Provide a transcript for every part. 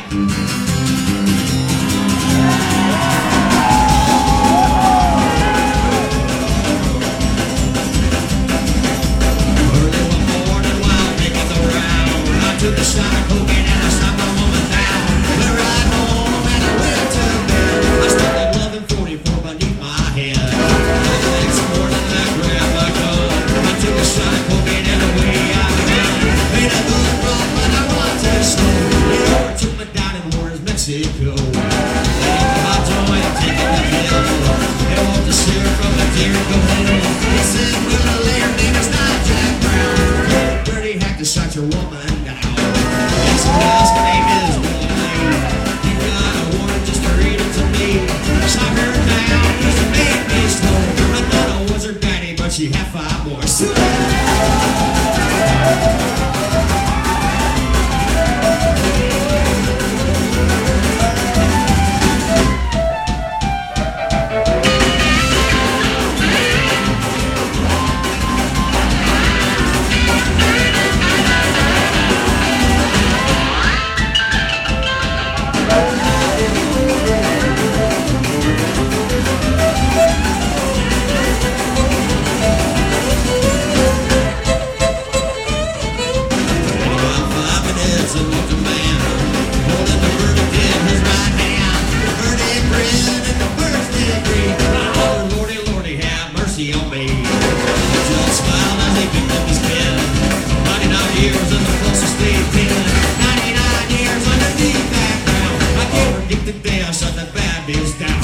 Took a shot of cocaine and I shot my woman down. We ride home and I went to bed. I started loving 44 beneath my head. The next morning I grabbed my gun. I took a shot of cocaine and away I went. Made a good run but I wanted slow. It overtook me down in Juarez, Mexico. Taking my joint, taking the pill. They want the syrup from the Jericho Hill. They said, well, your name is not Jack Brown. Dirty hack to shot your woman down. Last name is Willie. You got a warrant just to read it to me. Shot her down because it made me slow. I thought I was her daddy, but she had 5 more. On me. Just smiled as he picked up his pen. 99 years in the closest state pen. 99 years underneath that ground. I can't forget the day I shut that bad bitch down.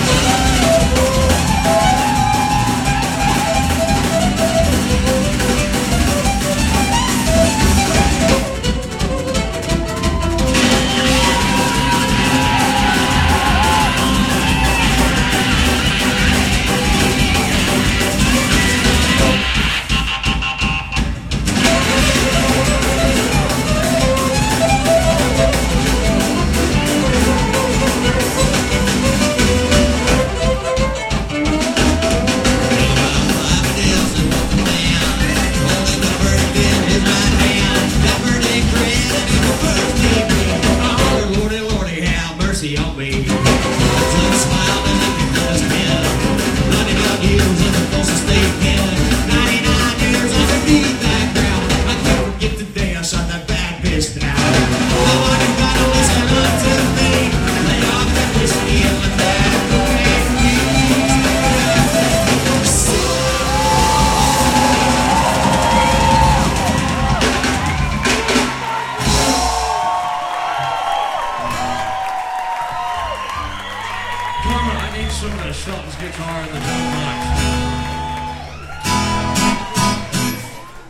On me. Just smiled and he picked up his pen. 99 years in the closest state pen. 99 years underneath that ground. I can't forget the day I shot that bad bitch down. Oh, you gotta listen up to me. Lay off that whiskey and let that cocaine be. I need some of the Shelton's guitar and the drum box.